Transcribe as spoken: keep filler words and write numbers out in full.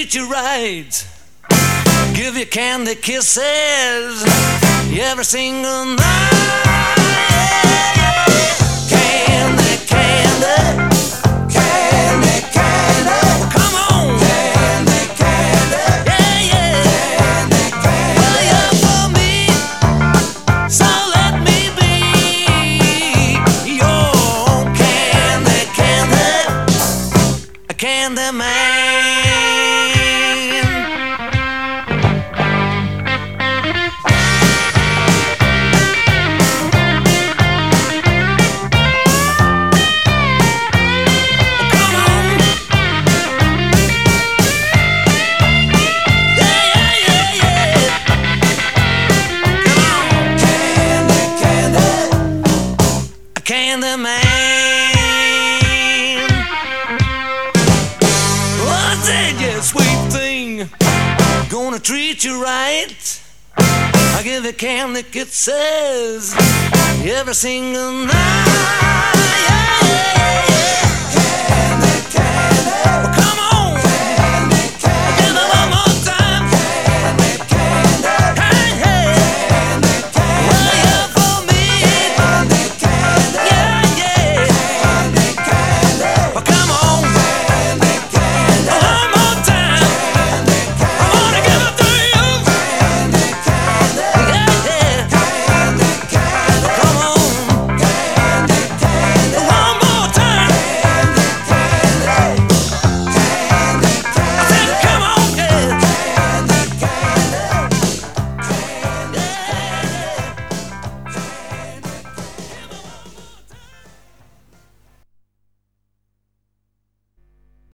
treat you right, give you candy kisses every single night. Candy, candy, candy, candy. Come on, candy, candy, yeah, yeah, candy, candy. Well, you're for me, so let me be your candy, candy, a candy man. Candy man, I said, yeah, sweet thing, gonna treat you right. I give you candy kisses every single night.